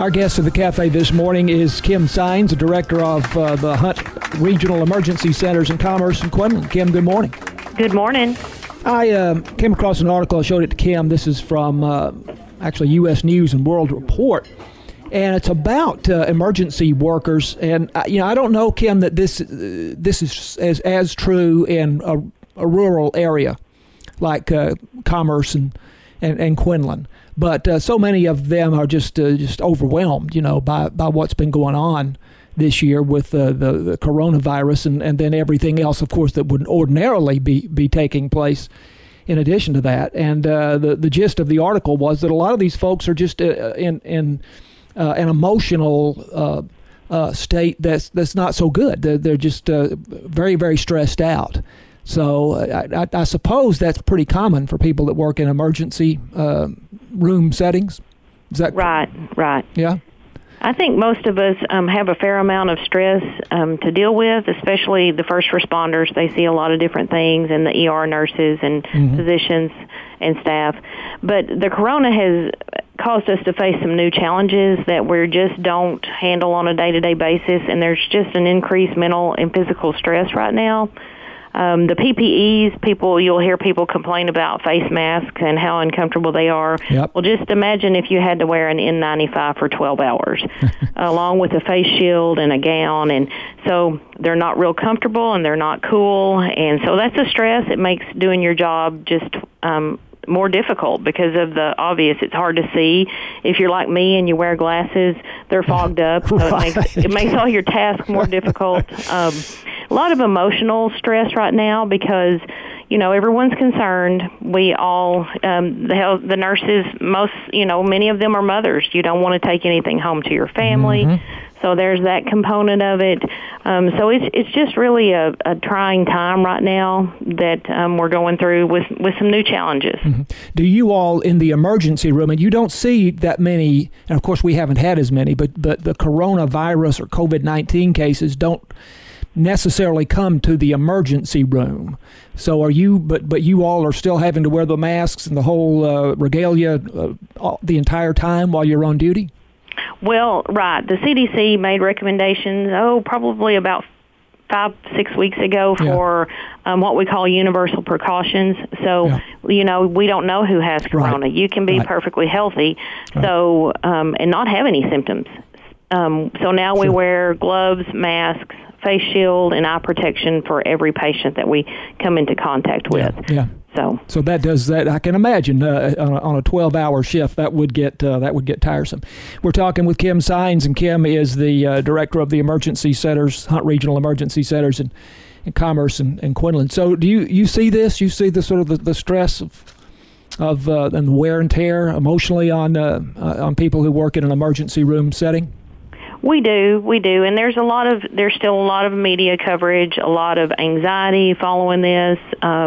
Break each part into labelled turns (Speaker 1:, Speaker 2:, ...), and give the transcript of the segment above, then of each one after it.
Speaker 1: Our guest at the cafe this morning is Kim Saenz, the director of the Hunt Regional Emergency Centers in Commerce and Quinlan. Kim, good morning.
Speaker 2: Good morning.
Speaker 1: I came across an article. I showed it to Kim. This is from actually U.S. News and World Report, and it's about emergency workers. And I don't know, Kim, that this is as true in a rural area like Commerce and Quinlan. But so many of them are just overwhelmed, by what's been going on this year with the coronavirus and then everything else, of course, that would ordinarily be taking place in addition to that. And the gist of the article was that a lot of these folks are just in an emotional state that's not so good. They're just very, very stressed out. So I suppose that's pretty common for people that work in emergency room settings. Is that
Speaker 2: right?
Speaker 1: Yeah.
Speaker 2: I think most of us have a fair amount of stress to deal with, especially the first responders. They see a lot of different things, and the ER nurses and physicians and staff. But the corona has caused us to face some new challenges that we just don't handle on a day-to-day basis, and there's just an increased mental and physical stress right now. The PPEs, you'll hear people complain about face masks and how uncomfortable they are.
Speaker 1: Yep.
Speaker 2: Well, just imagine if you had to wear an N95 for 12 hours, along with a face shield and a gown. And so they're not real comfortable and they're not cool. And so that's a stress. It makes doing your job just more difficult because of the obvious. It's hard to see. If you're like me and you wear glasses, they're fogged up. So it makes all your tasks more difficult. A lot of emotional stress right now because, everyone's concerned. We all, the nurses, many of them are mothers. You don't want to take anything home to your family. Mm-hmm. So there's that component of it. So it's just really a trying time right now that we're going through with some new challenges.
Speaker 1: Mm-hmm. Do you all in the emergency room, and you don't see that many, and of course we haven't had as many, but the coronavirus or COVID-19 cases don't necessarily come to the emergency room. So are you, but you all are still having to wear the masks and the whole regalia the entire time while you're on duty?
Speaker 2: Well, right. The CDC made recommendations, probably about 5-6 weeks ago for what we call universal precautions. So, we don't know who has corona. Right. You can be perfectly healthy, so and not have any symptoms. So now we wear gloves, masks, face shield, and eye protection for every patient that we come into contact with.
Speaker 1: Yeah. So that does that. I can imagine on a 12-hour shift that would get tiresome. We're talking with Kim Saenz, and Kim is the director of the emergency centers, Hunt Regional Emergency Centers in Commerce and Quinlan. So do you see this? You see the sort of the stress of and the wear and tear emotionally on people who work in an emergency room setting?
Speaker 2: We do, and there's still a lot of media coverage, a lot of anxiety following this.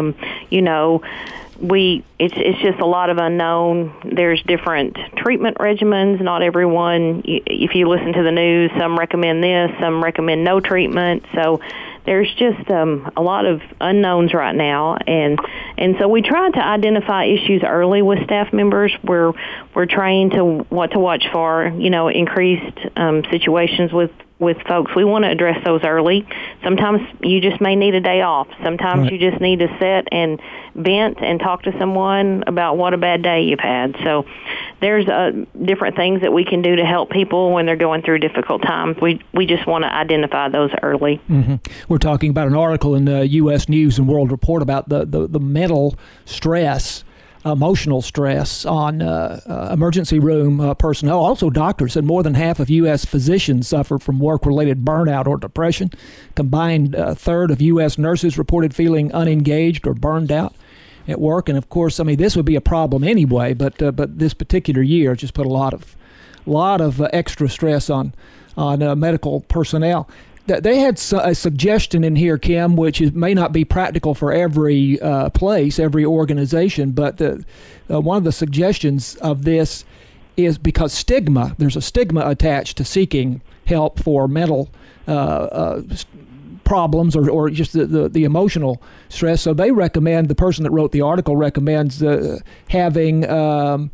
Speaker 2: It's just a lot of unknown. There's different treatment regimens. Not everyone, if you listen to the news, some recommend this, some recommend no treatment. So there's just a lot of unknowns right now, and so we try to identify issues early with staff members. We're trained to what to watch for, increased situations with folks. We want to address those early. Sometimes you just may need a day off. Sometimes you just need to sit and vent and talk to someone about what a bad day you've had. So there's different things that we can do to help people when they're going through difficult times. We just want to identify those early.
Speaker 1: Mm-hmm. We're talking about an article in U.S. News and World Report about the mental stress, emotional stress on emergency room personnel. Also, doctors said more than half of U.S. physicians suffer from work-related burnout or depression. Combined, a third of U.S. nurses reported feeling unengaged or burned out at work. And of course, this would be a problem anyway, but this particular year just put a lot of extra stress on medical personnel. They had a suggestion in here, Kim, which may not be practical for every place, every organization, but one of the suggestions of this is because there's a stigma attached to seeking help for mental problems or just the emotional stress. So they recommend, the person that wrote the article recommends having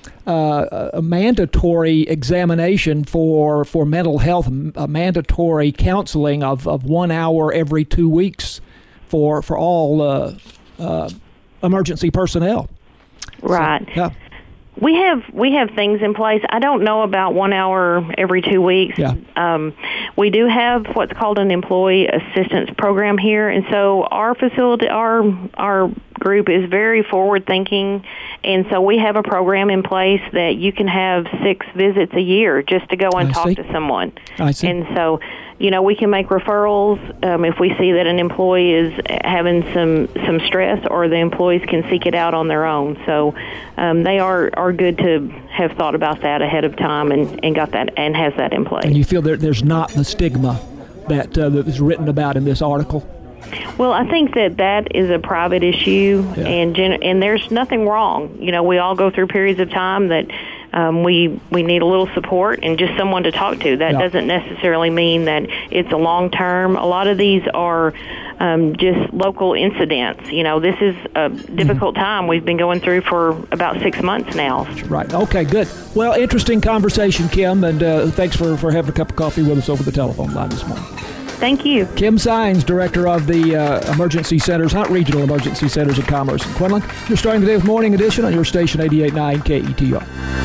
Speaker 1: a mandatory examination for mental health, a mandatory counseling of 1 hour every 2 weeks for all emergency personnel.
Speaker 2: Right.
Speaker 1: So, yeah.
Speaker 2: We have things in place. I don't know about 1 hour every 2 weeks.
Speaker 1: Yeah.
Speaker 2: We do have what's called an employee assistance program here, and so our facility, our group is very forward thinking, and so we have a program in place that you can have 6 visits a year just to go and talk to someone.
Speaker 1: I see.
Speaker 2: And so, we can make referrals if we see that an employee is having some stress, or the employees can seek it out on their own. So they are good to have thought about that ahead of time and got that and has that in place.
Speaker 1: And you feel that there's not the stigma that was written about in this article?
Speaker 2: Well, I think that is a private issue,
Speaker 1: Yeah.
Speaker 2: and there's nothing wrong. We all go through periods of time that we need a little support and just someone to talk to. That doesn't necessarily mean that it's a long term. A lot of these are just local incidents. This is a difficult time we've been going through for about 6 months now.
Speaker 1: Right. Okay, good. Well, interesting conversation, Kim, and thanks for having a cup of coffee with us over the telephone line this morning.
Speaker 2: Thank you.
Speaker 1: Kim Sines, Director of the Emergency Centers, Hunt Regional Emergency Centers of Commerce in Quinlan. You're starting today's Morning Edition on your station 88.9 KETR.